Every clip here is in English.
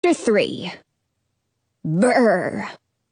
Chapter 3. Brr.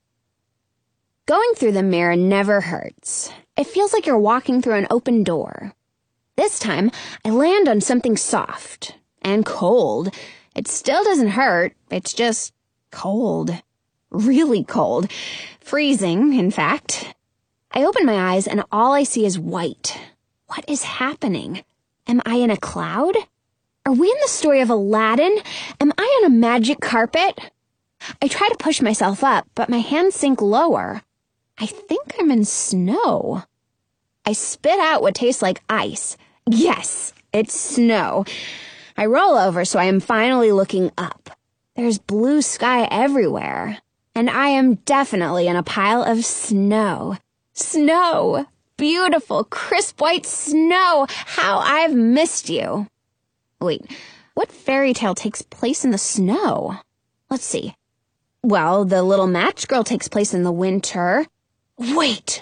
Going through the mirror never hurts. It feels like you're walking through an open door. This time, I land on something soft and cold. It still doesn't hurt, it's just cold. Really cold. Freezing, in fact. I open my eyes and all I see is white. What is happening? Am I in a cloud? Are we in the story of Aladdin? Am I on a magic carpet? I try to push myself up, but my hands sink lower. I think I'm in snow. I spit out what tastes like ice. Yes, it's snow. I roll over so I am finally looking up. There's blue sky everywhere, and I am definitely in a pile of snow. Snow! Beautiful, crisp white snow! How I've missed you. Wait, what fairy tale takes place in the snow? Let's see. Well, The Little Match Girl takes place in the winter. Wait!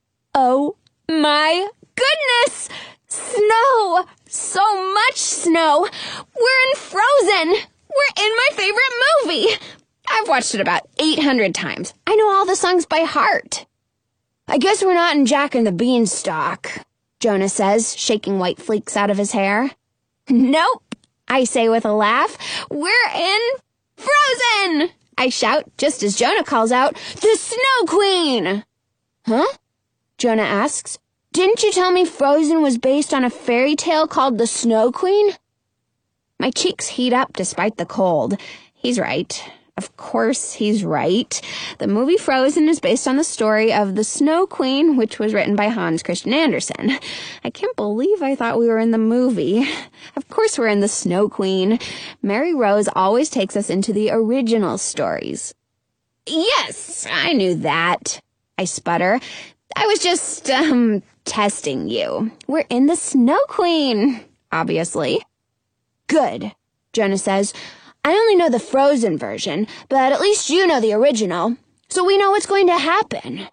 Oh my goodness! Snow! So much snow! We're in Frozen! We're in my favorite movie! I've watched it about 800 times. I know all the songs by heart. I guess we're not in Jack and the Beanstalk, Jonah says, shaking white flakes out of his hair. Nope, I say with a laugh. We're in Frozen! I shout just as Jonah calls out, the Snow Queen! Huh? Jonah asks. Didn't you tell me Frozen was based on a fairy tale called the Snow Queen? My cheeks heat up despite the cold. He's right. Of course he's right. The movie Frozen is based on the story of the Snow Queen, which was written by Hans Christian Andersen. I can't believe I thought we were in the movie. Of course we're in the Snow Queen. Mary Rose always takes us into the original stories. Yes, I knew that, I sputter. I was just, testing you. We're in the Snow Queen, obviously. Good, Jonah says. I only know the Frozen version, but at least you know the original, so we know what's going to happen.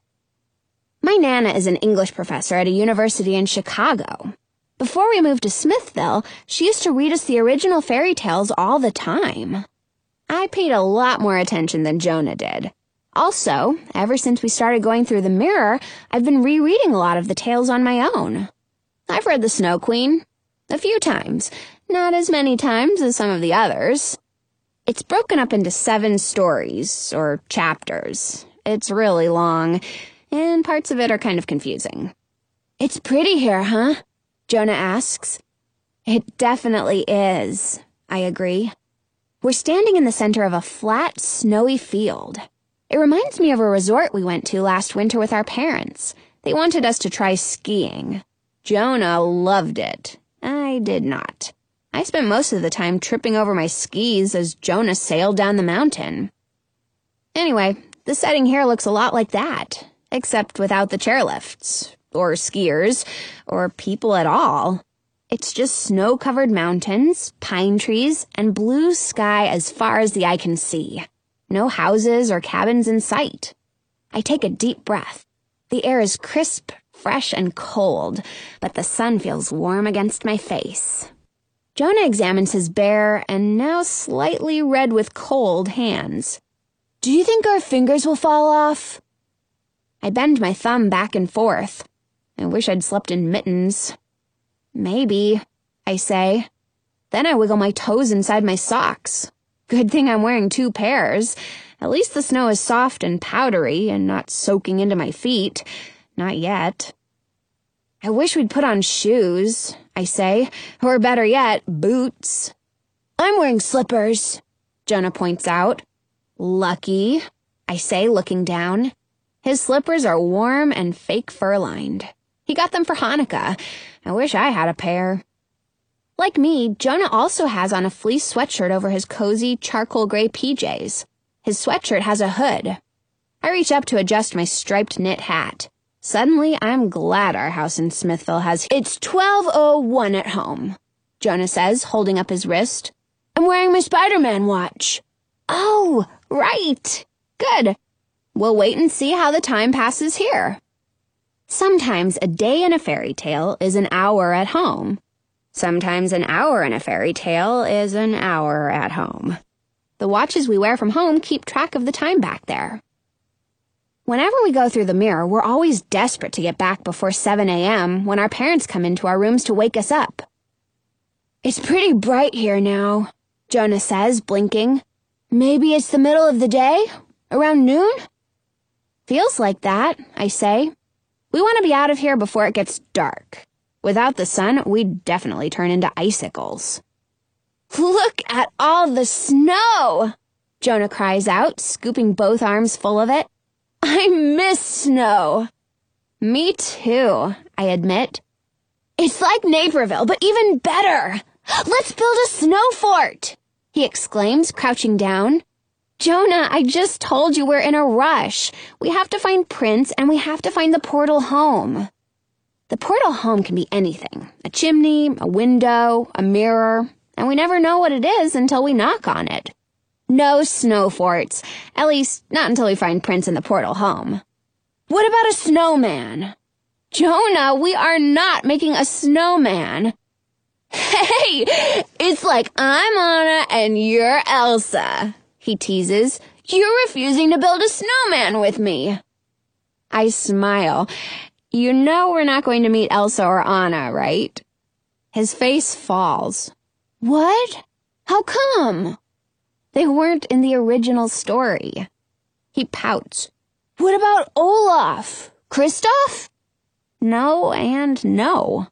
My Nana is an English professor at a university in Chicago. Before we moved to Smithville, she used to read us the original fairy tales all the time. I paid a lot more attention than Jonah did. Also, ever since we started going through the mirror, I've been rereading a lot of the tales on my own. I've read The Snow Queen a few times, not as many times as some of the others. It's broken up into 7 stories, or chapters. It's really long, and parts of it are kind of confusing. It's pretty here, huh? Jonah asks. It definitely is, I agree. We're standing in the center of a flat, snowy field. It reminds me of a resort we went to last winter with our parents. They wanted us to try skiing. Jonah loved it. I did not. I spent most of the time tripping over my skis as Jonah sailed down the mountain. Anyway, the setting here looks a lot like that, except without the chairlifts, or skiers, or people at all. It's just snow-covered mountains, pine trees, and blue sky as far as the eye can see. No houses or cabins in sight. I take a deep breath. The air is crisp, fresh, and cold, but the sun feels warm against my face. Jonah examines his bare and now slightly red with cold hands. Do you think our fingers will fall off? I bend my thumb back and forth. I wish I'd slept in mittens. Maybe, I say. Then I wiggle my toes inside my socks. Good thing I'm wearing 2 pairs. At least the snow is soft and powdery and not soaking into my feet. Not yet. I wish we'd put on shoes, I say, or better yet, boots. I'm wearing slippers, Jonah points out. Lucky, I say, looking down. His slippers are warm and fake fur-lined. He got them for Hanukkah. I wish I had a pair. Like me, Jonah also has on a fleece sweatshirt over his cozy charcoal gray PJs. His sweatshirt has a hood. I reach up to adjust my striped knit hat. Suddenly, I'm glad our house in Smithville has... It's 12:01 at home, Jonah says, holding up his wrist. I'm wearing my Spider-Man watch. Oh, right. Good. We'll wait and see how the time passes here. Sometimes a day in a fairy tale is an hour at home. Sometimes an hour in a fairy tale is an hour at home. The watches we wear from home keep track of the time back there. Whenever we go through the mirror, we're always desperate to get back before 7 a.m. when our parents come into our rooms to wake us up. "It's pretty bright here now," Jonah says, blinking. "Maybe it's the middle of the day? Around noon?" "Feels like that," I say. "We want to be out of here before it gets dark. Without the sun, we'd definitely turn into icicles." "Look at all the snow!" Jonah cries out, scooping both arms full of it. "I miss snow." "Me too," I admit. "It's like Naperville, but even better. Let's build a snow fort," he exclaims, crouching down. "Jonah, I just told you we're in a rush. We have to find Prince, and we have to find the portal home." The portal home can be anything. A chimney, a window, a mirror, and we never know what it is until we knock on it. No snow forts, at least not until we find Prince in the portal home. "What about a snowman?" "Jonah, we are not making a snowman." "Hey, it's like I'm Anna and you're Elsa," he teases. "You're refusing to build a snowman with me." I smile. "You know we're not going to meet Elsa or Anna, right?" His face falls. "What? How come?" "They weren't in the original story." He pouts. "What about Olaf? Kristoff?" No and no.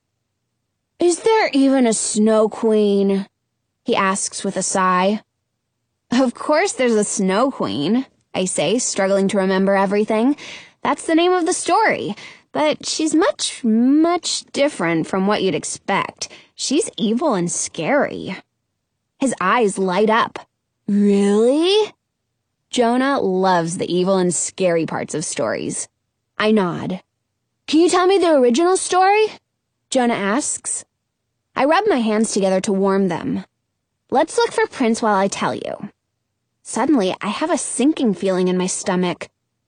"Is there even a Snow Queen?" he asks with a sigh. "Of course there's a Snow Queen," I say, struggling to remember everything. "That's the name of the story. But she's much, much different from what you'd expect. She's evil and scary." His eyes light up. "Really?" Jonah loves the evil and scary parts of stories. I nod. "Can you tell me the original story?" Jonah asks. I rub my hands together to warm them. "Let's look for Prince while I tell you." Suddenly, I have a sinking feeling in my stomach.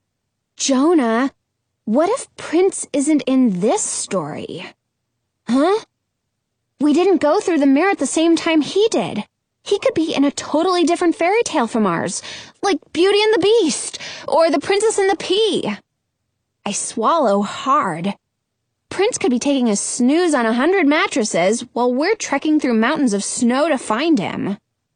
"Jonah, what if Prince isn't in this story?" "Huh?" "We didn't go through the mirror at the same time he did. He could be in a totally different fairy tale from ours, like Beauty and the Beast, or The Princess and the Pea." I swallow hard. Prince could be taking a snooze on 100 mattresses while we're trekking through mountains of snow to find him.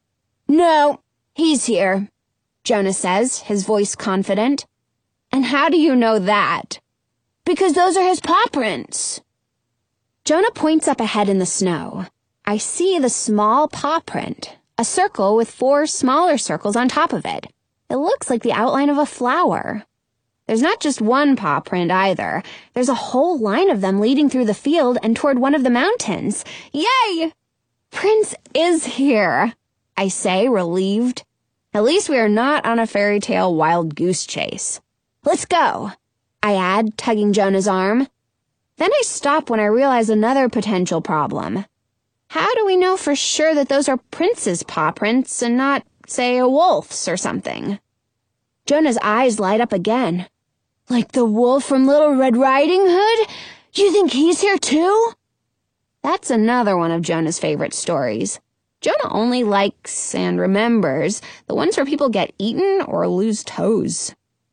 "No, he's here," Jonah says, his voice confident. "And how do you know that?" "Because those are his paw prints." Jonah points up ahead in the snow. I see the small paw print, a circle with 4 smaller circles on top of it. It looks like the outline of a flower. There's not just one paw print either. There's a whole line of them leading through the field and toward one of the mountains. Yay! Prince is here, I say, relieved. At least we are not on a fairy tale wild goose chase. "Let's go," I add, tugging Jonah's arm. Then I stop when I realize another potential problem. How do we know for sure that those are Prince's paw prints and not, say, a wolf's or something? Jonah's eyes light up again. "Like the wolf from Little Red Riding Hood? You think he's here too?" That's another one of Jonah's favorite stories. Jonah only likes and remembers the ones where people get eaten or lose toes.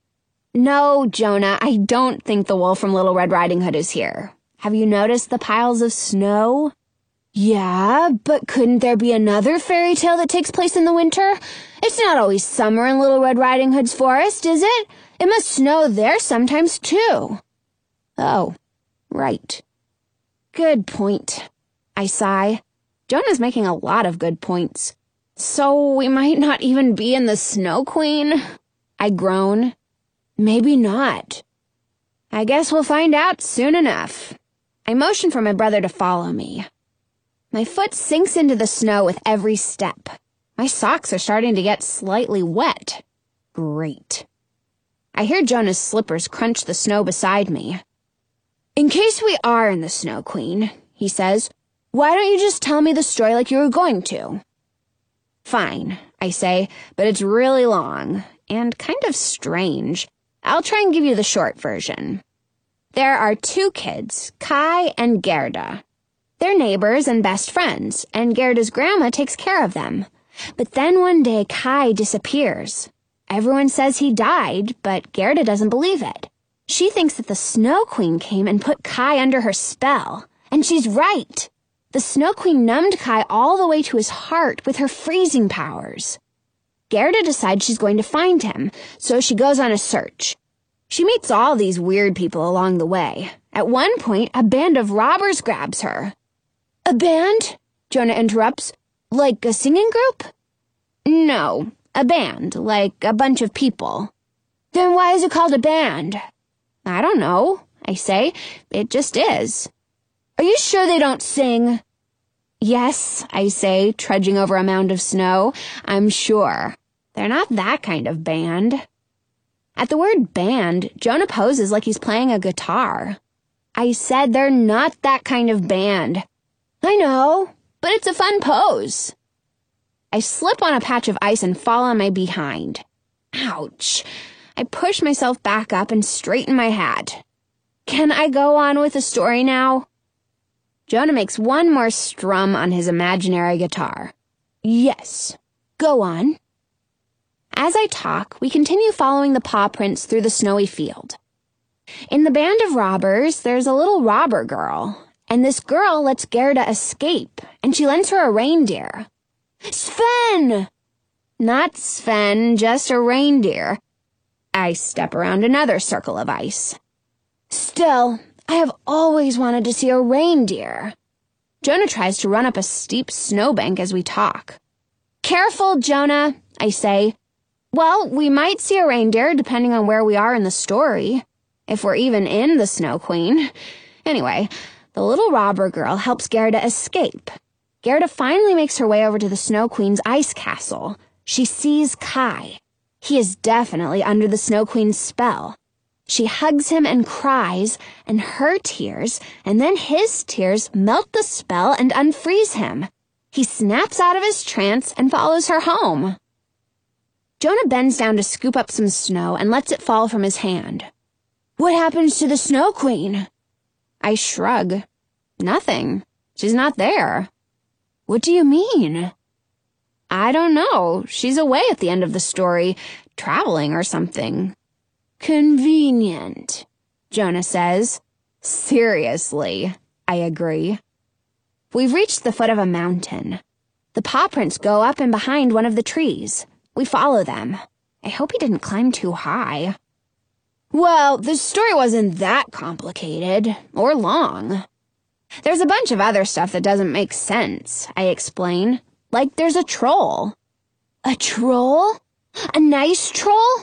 "No, Jonah, I don't think the wolf from Little Red Riding Hood is here. Have you noticed the piles of snow?" "Yeah, but couldn't there be another fairy tale that takes place in the winter? It's not always summer in Little Red Riding Hood's forest, is it? It must snow there sometimes, too." "Oh, right. Good point," I sigh. Jonah's making a lot of good points. "So we might not even be in the Snow Queen?" I groan. "Maybe not." "I guess we'll find out soon enough." I motion for my brother to follow me. My foot sinks into the snow with every step. My socks are starting to get slightly wet. Great. I hear Jonah's slippers crunch the snow beside me. "In case we are in the Snow Queen," he says, "why don't you just tell me the story like you were going to?" "Fine," I say, "but it's really long and kind of strange. I'll try and give you the short version. There are 2 kids, Kai and Gerda. They're neighbors and best friends, and Gerda's grandma takes care of them. But then one day Kai disappears. Everyone says he died, but Gerda doesn't believe it. She thinks that the Snow Queen came and put Kai under her spell. And she's right. The Snow Queen numbed Kai all the way to his heart with her freezing powers. Gerda decides she's going to find him, so she goes on a search. She meets all these weird people along the way. At one point, a band of robbers grabs her. A band? Jonah interrupts. Like a singing group? No, a band, like a bunch of people. Then why is it called a band? I don't know, I say. It just is. Are you sure they don't sing? Yes, I say, trudging over a mound of snow. I'm sure. They're not that kind of band. At the word band, Jonah poses like he's playing a guitar. I said they're not that kind of band. I know, but it's a fun pose. I slip on a patch of ice and fall on my behind. Ouch. I push myself back up and straighten my hat. Can I go on with the story now? Jonah makes one more strum on his imaginary guitar. Yes, go on. As I talk, we continue following the paw prints through the snowy field. In the band of robbers, there's a little robber girl, and this girl lets Gerda escape, and she lends her a reindeer. Sven! Not Sven, just a reindeer. I step around another circle of ice. Still, I have always wanted to see a reindeer. Jonah tries to run up a steep snowbank as we talk. Careful, Jonah, I say. Well, we might see a reindeer depending on where we are in the story. If we're even in the Snow Queen. Anyway, the little robber girl helps Gerda escape. Gerda finally makes her way over to the Snow Queen's ice castle. She sees Kai. He is definitely under the Snow Queen's spell. She hugs him and cries, and her tears, and then his tears melt the spell and unfreeze him. He snaps out of his trance and follows her home. Jonah bends down to scoop up some snow and lets it fall from his hand. What happens to the Snow Queen? I shrug. Nothing. She's not there. What do you mean? I don't know. She's away at the end of the story, traveling or something. Convenient, Jonah says. Seriously, I agree. We've reached the foot of a mountain. The paw prints go up and behind one of the trees. We follow them. I hope he didn't climb too high. Well, the story wasn't that complicated, or long. There's a bunch of other stuff that doesn't make sense, I explain. Like there's a troll. A troll? A nice troll?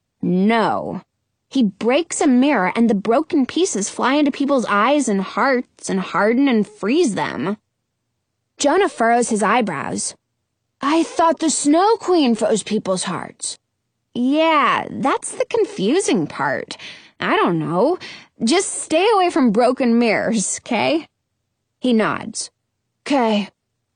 No. He breaks a mirror and the broken pieces fly into people's eyes and hearts and harden and freeze them. Jonah furrows his eyebrows. I thought the Snow Queen froze people's hearts. Yeah, that's the confusing part. I don't know. Just stay away from broken mirrors, 'kay? He nods. 'Kay.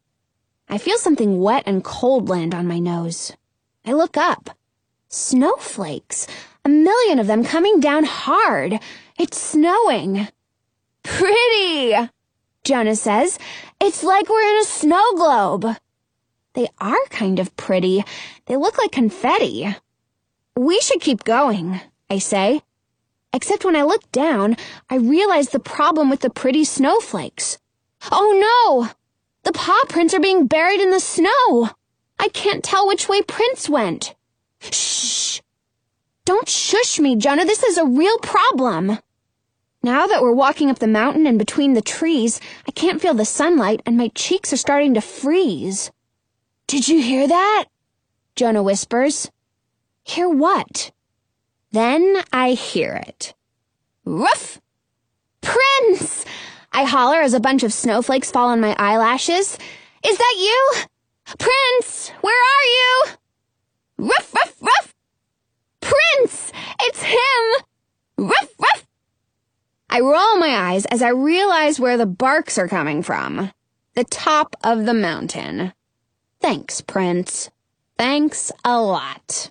I feel something wet and cold land on my nose. I look up. Snowflakes. 1,000,000 of them coming down hard. It's snowing. Pretty, Jonah says. It's like we're in a snow globe. They are kind of pretty. They look like confetti. We should keep going, I say. Except when I look down, I realize the problem with the pretty snowflakes. Oh no! The paw prints are being buried in the snow. I can't tell which way Prince went. Shh! Don't shush me, Jonah. This is a real problem. Now that we're walking up the mountain and between the trees, I can't feel the sunlight and my cheeks are starting to freeze. Did you hear that? Jonah whispers. Hear what? Then I hear it. Ruff! Prince! I holler as a bunch of snowflakes fall on my eyelashes. Is that you? Prince, where are you? Ruff, ruff, ruff! Prince! It's him! Ruff, ruff! I roll my eyes as I realize where the barks are coming from. The top of the mountain. Thanks, Prince. Thanks a lot.